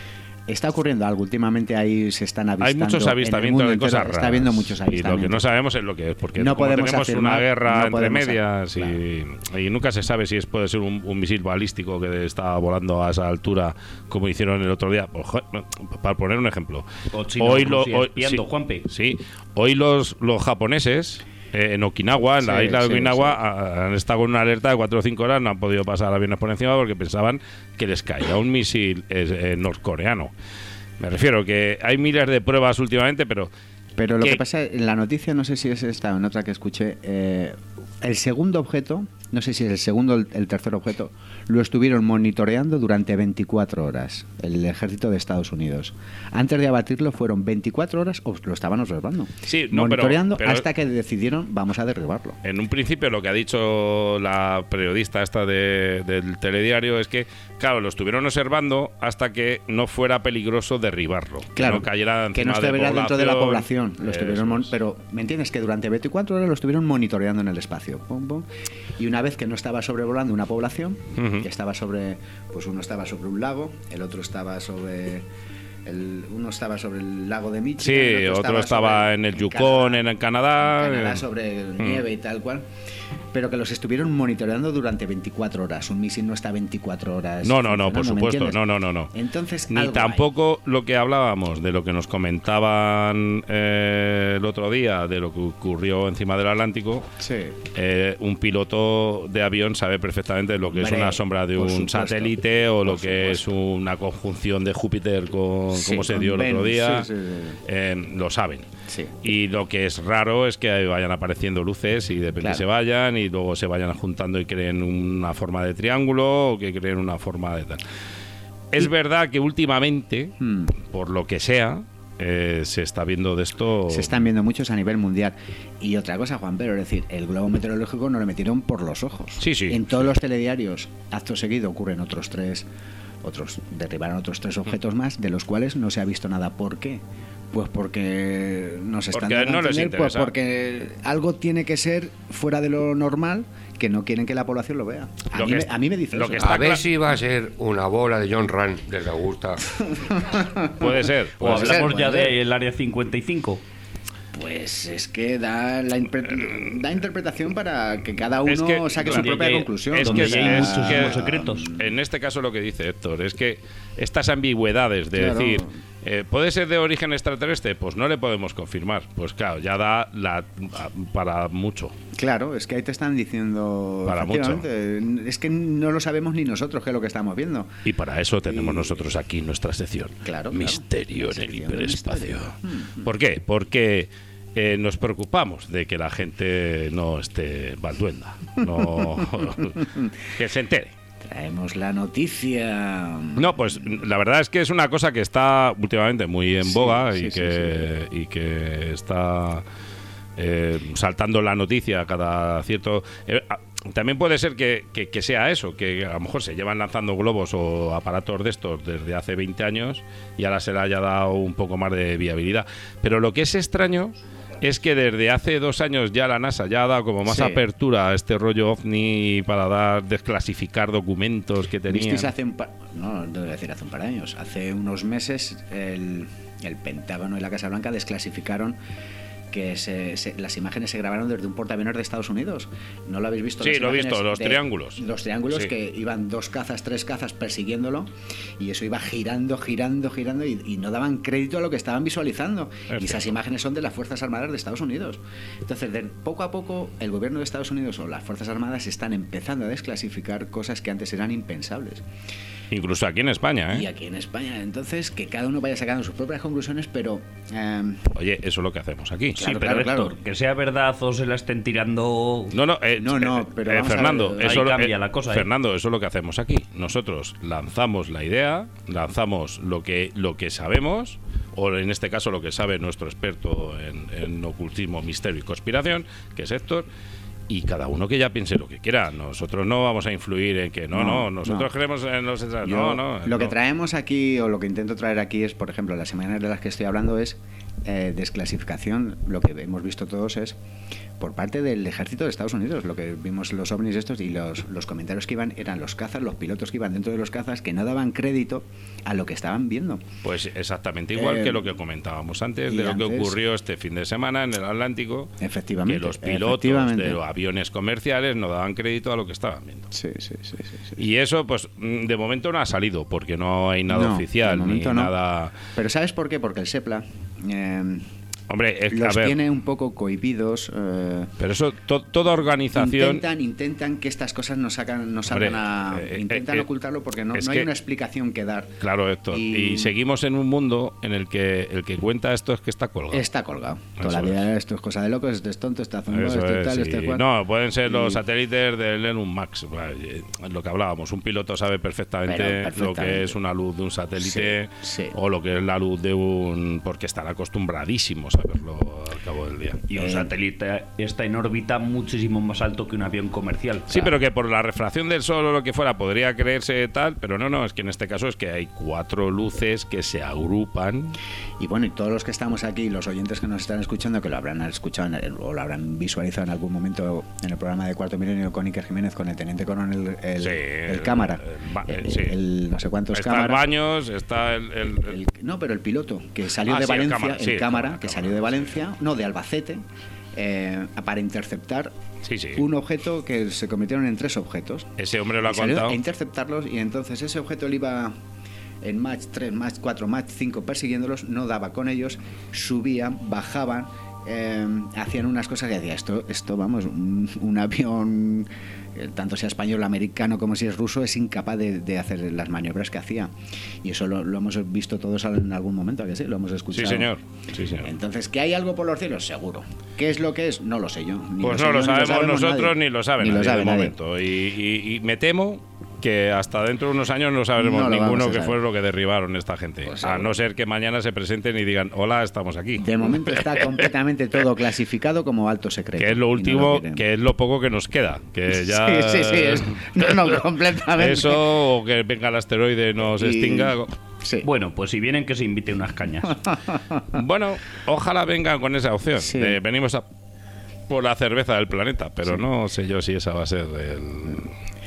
Está ocurriendo algo. Últimamente ahí se están avistando. Hay muchos avistamientos de cosas raras. Está habiendo muchos avistamientos. Y lo que no sabemos es lo que es, porque no como podemos tenemos afirmar, una guerra no entre podemos medias claro. y, y nunca se sabe si es, puede ser un, un misil balístico que está volando a esa altura, como hicieron el otro día. Pues, para poner un ejemplo. O China, hoy lo, Rusia, hoy, espiando, sí, Juanpi. sí, hoy los, los japoneses... Eh, en Okinawa, en la sí, isla de sí, Okinawa, sí. a, han estado con una alerta de cuatro o cinco horas, no han podido pasar aviones por encima porque pensaban que les caía un misil eh, eh, norcoreano. Me refiero que hay miles de pruebas últimamente, pero... Pero lo que, que pasa, en la noticia, no sé si es esta o en otra que escuché, eh, el segundo objeto, no sé si es el segundo o el, el tercer objeto, lo estuvieron monitoreando durante veinticuatro horas, el ejército de Estados Unidos. Antes de abatirlo fueron veinticuatro horas, o lo estaban observando, sí, no, monitoreando pero, pero hasta que decidieron, vamos a derribarlo. En un principio lo que ha dicho la periodista esta de, del telediario es que, claro, lo estuvieron observando hasta que no fuera peligroso derribarlo. Claro, que no cayera encima que no estuviera de dentro de la población. Lo estuvieron mon- es. Pero, ¿me entiendes? Que durante veinticuatro horas lo estuvieron monitoreando en el espacio. Pum, pum. Y una vez que no estaba sobrevolando una población, uh-huh. que estaba sobre, pues uno estaba sobre un lago, el otro estaba sobre... El, uno estaba sobre el lago de Michigan, sí, el otro, otro estaba, estaba en el Yukon, en, en Canadá, en Canadá eh. sobre mm. nieve y tal cual, pero que los estuvieron monitoreando durante veinticuatro horas. Un misil no está veinticuatro horas. No, no, no, por supuesto, no, no, no, no. Entonces, ni tampoco hay. Lo que hablábamos de lo que nos comentaban eh, el otro día de lo que ocurrió encima del Atlántico. Sí. Eh, un piloto de avión sabe perfectamente lo que Hombre, es una sombra de un supuesto, satélite o lo que supuesto. es una conjunción de Júpiter con Sí, como se dio el Ben, otro día, sí, sí, sí. Eh, lo saben. Sí. Y lo que es raro es que vayan apareciendo luces y de repente Claro. se vayan y luego se vayan juntando y creen una forma de triángulo o que creen una forma de tal. Es y... verdad que últimamente, hmm. por lo que sea, eh, se está viendo de esto... Se están viendo muchos a nivel mundial. Y otra cosa, Juan Pedro, es decir, el globo meteorológico no lo metieron por los ojos. Sí, sí. En todos los telediarios, acto seguido, ocurren otros tres... otros derribaron otros tres objetos más, de los cuales no se ha visto nada. ¿Por qué? Pues porque nos están porque dando no a entender, les interesa. Pues porque algo tiene que ser fuera de lo normal, que no quieren que la población lo vea. A, mí, que me, es, a mí me dice lo eso. Que está a ver cla- si va a ser una bola de John Rand desde Augusta. Puede ser. O puede hablamos ser, ya puede del área cincuenta y cinco. Pues es que da la impre- da interpretación para que cada uno es que, saque su propia hay, conclusión. Es que, hay es muchos que secretos. En este caso lo que dice Héctor es que estas ambigüedades de Claro. decir eh, ¿puede ser de origen extraterrestre? Pues no le podemos confirmar. Pues claro, ya da la, para mucho. Claro, es que ahí te están diciendo para mucho. Es que no lo sabemos ni nosotros qué es lo que estamos viendo. Y para eso tenemos y... nosotros aquí nuestra sección. Claro, Misterio claro. en el hiperespacio. Hmm. ¿Por qué? Porque Eh, nos preocupamos de que la gente no esté balduenda, no que se entere. Traemos la noticia. No, pues la verdad es que es una cosa que está últimamente muy en boga sí, y, sí, que, sí, sí. y que está eh, saltando la noticia cada cierto... Eh, también puede ser que, que, que sea eso, que a lo mejor se llevan lanzando globos o aparatos de estos desde hace veinte años y ahora se le haya dado un poco más de viabilidad. Pero lo que es extraño es que desde hace dos años ya la NASA ya ha dado como más sí. apertura a este rollo ovni para dar desclasificar documentos que tenían. ¿Visteis hace un par, no, no debo decir hace un par de años, hace unos meses el, el Pentágono y la Casa Blanca desclasificaron que se, se, las imágenes se grabaron desde un portaaviones de Estados Unidos. ¿No lo habéis visto? Sí, lo he visto, los triángulos. Los triángulos sí. que iban dos cazas, tres cazas persiguiéndolo y eso iba girando, girando, girando y, y no daban crédito a lo que estaban visualizando. Es y esas cierto. Imágenes son de las Fuerzas Armadas de Estados Unidos. Entonces, de, poco a poco, el gobierno de Estados Unidos o las Fuerzas Armadas están empezando a desclasificar cosas que antes eran impensables. Incluso aquí en España, ¿eh? Y aquí en España. Entonces, que cada uno vaya sacando sus propias conclusiones, pero... Eh... Oye, eso es lo que hacemos aquí. Sí, claro, pero claro, Héctor, claro. que sea verdad o se la estén tirando... No, no, eh, no, no, pero eh, Fernando, ver, eso ahí cambia eh, la cosa. Fernando, eso es lo que hacemos aquí. Nosotros lanzamos la idea, lanzamos lo que, lo que sabemos, o en este caso lo que sabe nuestro experto en, en ocultismo, misterio y conspiración, que es Héctor, y cada uno que ya piense lo que quiera. Nosotros no vamos a influir en que no, no, no nosotros no. queremos en los extras. No, no. Lo no. que traemos aquí, o lo que intento traer aquí es, por ejemplo, las semanas de las que estoy hablando es eh, desclasificación. Lo que hemos visto todos es por parte del ejército de Estados Unidos, lo que vimos los ovnis estos y los, los comentarios que iban eran los cazas, los pilotos que iban dentro de los cazas que no daban crédito a lo que estaban viendo. Pues exactamente igual eh, que lo que comentábamos antes de lo antes, que ocurrió este fin de semana en el Atlántico. Efectivamente. Que los pilotos de los aviones comerciales no daban crédito a lo que estaban viendo. Sí, sí, sí, sí, sí. Y eso, pues, de momento no ha salido porque no hay nada no, oficial ni no. nada. Pero ¿sabes por qué? Porque el SEPLA Eh, Hombre, es, los a ver, tiene un poco cohibidos. Eh, pero eso, to, toda organización. Intentan, intentan que estas cosas no sacan, no salgan Hombre, a. Eh, intentan eh, ocultarlo porque no, no hay que, una explicación que dar. Claro, Héctor. Y, y seguimos en un mundo en el que el que cuenta esto es que está colgado. Está colgado. Toda la vida es. Esto es cosa de locos, esto es tonto, esto es zumbo, esto es tal, sí. esto es cual. No, pueden ser los y... satélites del Elon Musk. Lo que hablábamos, un piloto sabe perfectamente, perfectamente. lo que es una luz de un satélite sí, sí. o lo que es la luz de un. Porque están acostumbradísimos a verlo. Cabo del día. Y un eh, satélite está en órbita muchísimo más alto que un avión comercial. Sí, claro. Pero que por la refracción del sol o lo que fuera podría creerse tal, pero no, no, es que en este caso es que hay cuatro luces que se agrupan. Y bueno, y todos los que estamos aquí, los oyentes que nos están escuchando, que lo habrán escuchado o lo habrán visualizado en algún momento en el programa de Cuarto Milenio con Iker Jiménez, con el teniente coronel, el, sí, el, el cámara, el, el, el, sí. el no sé cuántos está cámaras. Está el Baños, está el, el, el... No, pero el piloto, que salió ah, de sí, Valencia, el cámara, el sí, cámara, cámara, que cámara, salió de Valencia, sí. no, de Albacete, eh, para interceptar sí, sí. un objeto que se convirtieron en tres objetos. Ese hombre lo ha salió contado. A interceptarlos y entonces ese objeto le iba en Mach tres, Mach cuatro, Mach cinco persiguiéndolos, no daba con ellos, subían, bajaban, eh, hacían unas cosas que decía, esto, esto vamos, un, un avión, eh, tanto sea español, americano como si es ruso, es incapaz de, de hacer las maniobras que hacía. Y eso lo, lo hemos visto todos en algún momento, ¿a que sí? Lo hemos escuchado. Sí, señor. Sí, señor. Entonces, ¿que hay algo por los cielos? Seguro. ¿Qué es lo que es? No lo sé yo. Ni pues lo no lo, yo, sabemos, lo sabemos nosotros nadie. Ni lo sabe ni nadie lo sabe de nadie. momento. Y, y, y me temo que hasta dentro de unos años no sabremos no ninguno que fue lo que derribaron esta gente. Pues a no ser que mañana se presenten y digan, hola, estamos aquí. De momento está completamente todo clasificado como alto secreto. Que es lo último, no lo que es lo poco que nos queda. Que ya sí, sí, sí. Es, no, no, completamente. Eso, o que venga el asteroide y nos y... extinga. Sí. Bueno, pues si vienen que se invite unas cañas. Bueno, ojalá vengan con esa opción. Sí. De, venimos a por la cerveza del planeta, pero sí. no sé yo si esa va a ser el...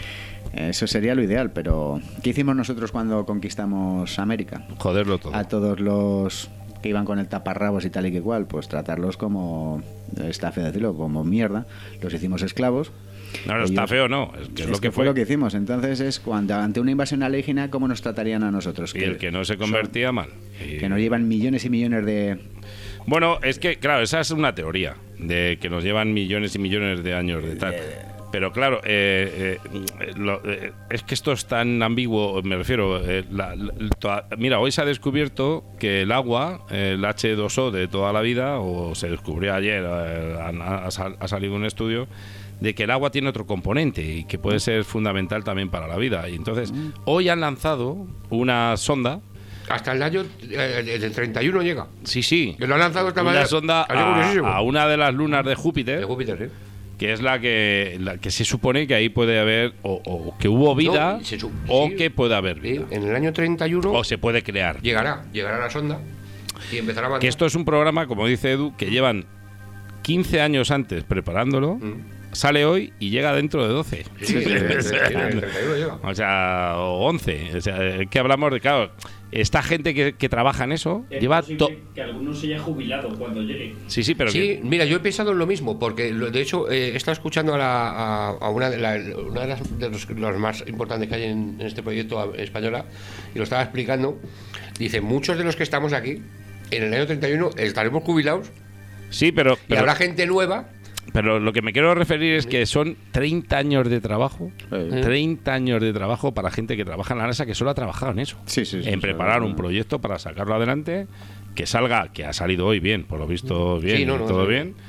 Eso sería lo ideal, pero ¿qué hicimos nosotros cuando conquistamos América? Joderlo todo. A todos los que iban con el taparrabos y tal y que cual, pues tratarlos como, está feo decirlo, como mierda. Los hicimos esclavos. No, no está feo, no. Es, que, es, es lo que, que fue lo que hicimos. Entonces es cuando ante una invasión alienígena, ¿cómo nos tratarían a nosotros? Y que el que no se convertía son, mal. Y... Que nos llevan millones y millones de... Bueno, es que, claro, esa es una teoría, de que nos llevan millones y millones de años de tal. Pero claro, eh, eh, lo, eh, es que esto es tan ambiguo, me refiero. Eh, la, la, toda, mira, hoy se ha descubierto que el agua, el hache dos o de toda la vida, o se descubrió ayer, eh, ha, ha salido un estudio, de que el agua tiene otro componente y que puede ser fundamental también para la vida. Y entonces, hoy han lanzado una sonda. Hasta el año eh, del treinta y uno llega. Sí, sí. Que lo han lanzado esta una manera. sonda a, a una de las lunas de Júpiter. De Júpiter, sí. Que es la que la que se supone que ahí puede haber o, o que hubo vida no, se, o sí, que puede haber vida. Sí, en el año treinta y uno o se puede crear. Llegará, llegará la sonda y empezará a avanzar. Que esto es un programa, como dice Edu, que llevan quince años antes preparándolo. Mm. Sale hoy y llega dentro de doce. Sí, sí, sí, sí, sí, llega. O sea, o once. O sea, que hablamos de, claro, esta gente que, que trabaja en eso es lleva to- que algunos se haya jubilado cuando llegue. Sí, sí, pero sí, que... mira, yo he pensado en lo mismo, porque de hecho eh, he estado escuchando a, la, a, a una de, la, una de, las, de los, los más importantes que hay en, en este proyecto española, y lo estaba explicando. Dice, muchos de los que estamos aquí, en el año treinta y uno estaremos jubilados. Sí, pero... Y pero... habrá gente nueva. Pero lo que me quiero referir es que son treinta años de trabajo, sí. treinta años de trabajo para gente que trabaja en la NASA, que solo ha trabajado en eso, sí, sí, sí, en sí, preparar sí, un proyecto para sacarlo adelante, que salga, que ha salido hoy bien, por lo visto bien, sí, no, no, todo sí. bien.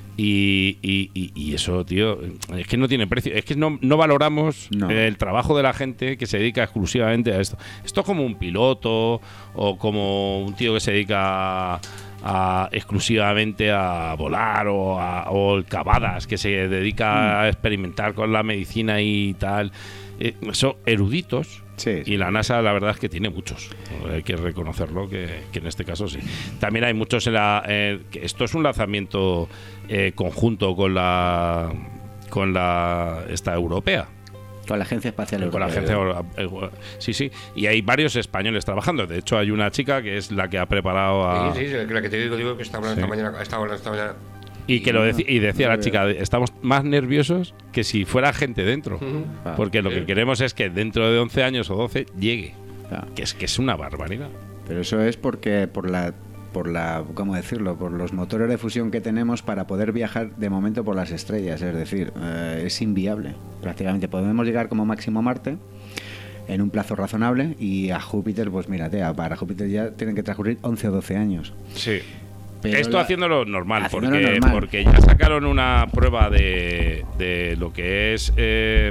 Y, y, y, y eso, tío, es que no tiene precio. Es que no, no valoramos no. el trabajo de la gente que se dedica exclusivamente a esto. Esto es como un piloto o como un tío que se dedica a... a, exclusivamente a volar o, a, o el Cavadas, que se dedica mm. a experimentar con la medicina y tal. Eh, son eruditos. Sí, sí. Y la NASA la verdad es que tiene muchos, hay que reconocerlo, que, que en este caso sí. También hay muchos en la eh, que esto es un lanzamiento eh, conjunto con la con la esta europea, con la Agencia Espacial Europea. Con la agencia, sí, sí, y hay varios españoles trabajando. De hecho hay una chica que es la que ha preparado a... Sí, sí, la que te digo, digo que está hablando sí. esta mañana, está hablando esta mañana. Y que lo deci- y decía la chica, estamos más nerviosos que si fuera gente dentro, uh-huh. porque lo que queremos es que dentro de once años o doce llegue, ah. que es que es una barbaridad. Pero eso es porque por la por la ¿cómo decirlo? Por los motores de fusión que tenemos para poder viajar de momento por las estrellas, es decir, eh, es inviable. Prácticamente podemos llegar como máximo a Marte en un plazo razonable y a Júpiter, pues mírate, para Júpiter ya tienen que transcurrir once o doce años. Sí. Pero Esto la, haciéndolo normal, haciéndolo porque, normal, porque ya sacaron una prueba de, de lo que es eh,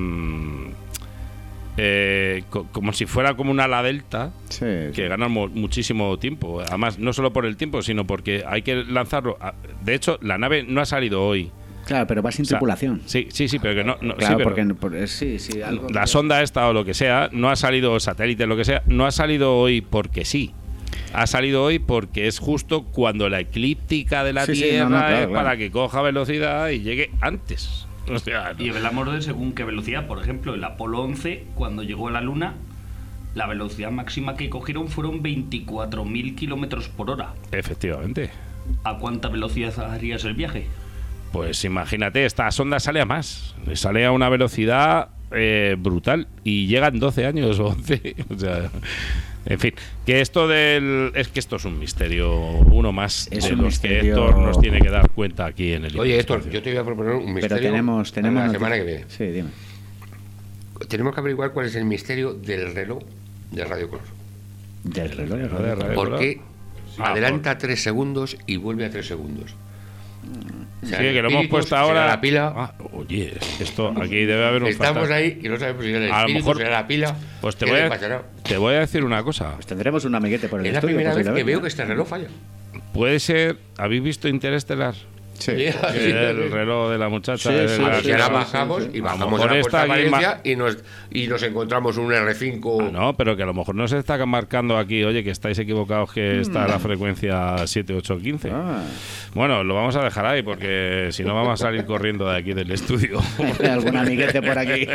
eh, co- como si fuera como una ala delta, sí, que sí. ganan mo- muchísimo tiempo. Además, no solo por el tiempo, sino porque hay que lanzarlo. De hecho, la nave no ha salido hoy. Claro, pero va sin o sea, tripulación. Sí, sí, sí, pero que no. no claro, sí, pero porque por, sí, sí, algo la que... sonda esta o lo que sea, no ha salido, satélite, lo que sea, no ha salido hoy porque sí. Ha salido hoy porque es justo cuando la eclíptica de la sí, Tierra sí, no, no, claro, es claro. para que coja velocidad y llegue antes. O sea, no. Y hablamos de según qué velocidad. Por ejemplo, el Apolo once, cuando llegó a la Luna, la velocidad máxima que cogieron fueron veinticuatro mil kilómetros por hora. Efectivamente. ¿A cuánta velocidad harías el viaje? Pues imagínate, esta sonda sale a más. Sale a una velocidad eh, brutal y llegan doce años o once. O sea... En fin, que esto del es que esto es un misterio, uno más es de un los misterio... que Héctor nos tiene que dar cuenta aquí en el. Oye, Héctor, yo te voy a proponer un misterio. Pero tenemos, tenemos la semana que viene. Sí, dime. Tenemos que averiguar cuál es el misterio del reloj de Radio Color. Del reloj de Radio Color. ¿Por qué ah, adelanta por... tres segundos y vuelve a tres segundos? O sea, sí, que lo hemos puesto ahora. La pila. Ah, oye, esto aquí debe haber un. Estamos fatal. ahí y no sabemos si era el a espíritu, lo mejor, si era la pila. Pues te voy, a, te voy a decir una cosa. Pues tendremos un amiguete por el es estudio. Es la primera vez que veo que este reloj falla. Puede ser. ¿Habéis visto Interestelar? Sí. sí. El reloj de la muchacha. Sí, de sí, la sí, ahora bajamos sí, sí. y bajamos a la puerta de Valencia y nos, y nos encontramos un erre cinco. Ah, no, pero que a lo mejor nos está marcando aquí, oye, que estáis equivocados, que está la frecuencia siete ocho quince. Ah. Bueno, lo vamos a dejar ahí porque si no vamos a salir corriendo de aquí del estudio. Algún amiguete por aquí.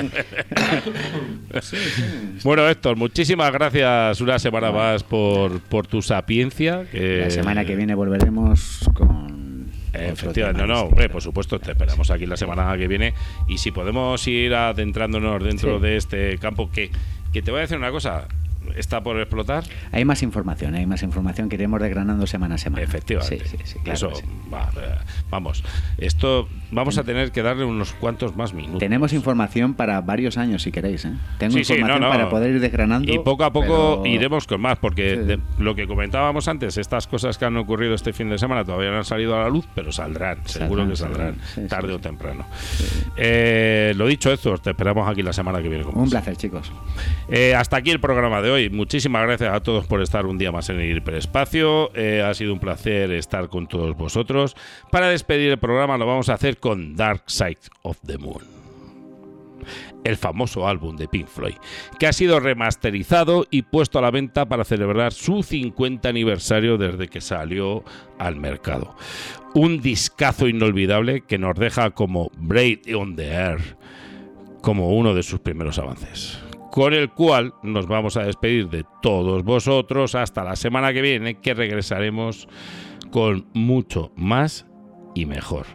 sí, sí. Bueno, Héctor, muchísimas gracias una semana más por, por tu sapiencia. Que... La semana que viene volveremos con... Efectivamente, no, no, hombre, por supuesto, te esperamos aquí la semana que viene y si podemos ir adentrándonos dentro sí. de este campo, que, que te voy a decir una cosa, ¿está por explotar? Hay más información, hay más información que iremos desgranando semana a semana. Efectivamente. Sí, sí, sí, claro Eso, sí. Va, vamos, esto vamos a tener que darle unos cuantos más minutos. Tenemos información para varios años si queréis, ¿eh? Tengo sí, información sí, no, no. para poder ir desgranando. Y poco a poco pero... iremos con más, porque sí. de, lo que comentábamos antes, estas cosas que han ocurrido este fin de semana todavía no han salido a la luz, pero saldrán, saldrán seguro que saldrán, sí, tarde sí, o temprano. Sí. Eh, lo dicho, Héctor, te esperamos aquí la semana que viene. Un placer, chicos. Eh, hasta aquí el programa de hoy. Muchísimas gracias a todos por estar un día más en el hiperespacio. Eh, ha sido un placer estar con todos vosotros. Para despedir el programa lo vamos a hacer con Dark Side of the Moon, el famoso álbum de Pink Floyd, que ha sido remasterizado y puesto a la venta para celebrar su cincuenta aniversario desde que salió al mercado. Un discazo inolvidable que nos deja como Braid on the Air, como uno de sus primeros avances, con el cual nos vamos a despedir de todos vosotros hasta la semana que viene, que regresaremos con mucho más y mejor.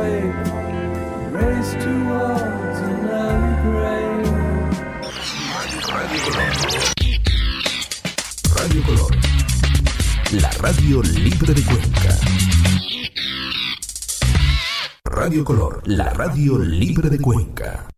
wake, race towards another grave. Radio Color. Radio Color. La radio libre de Cuenca. Radio Color, la radio libre de Cuenca.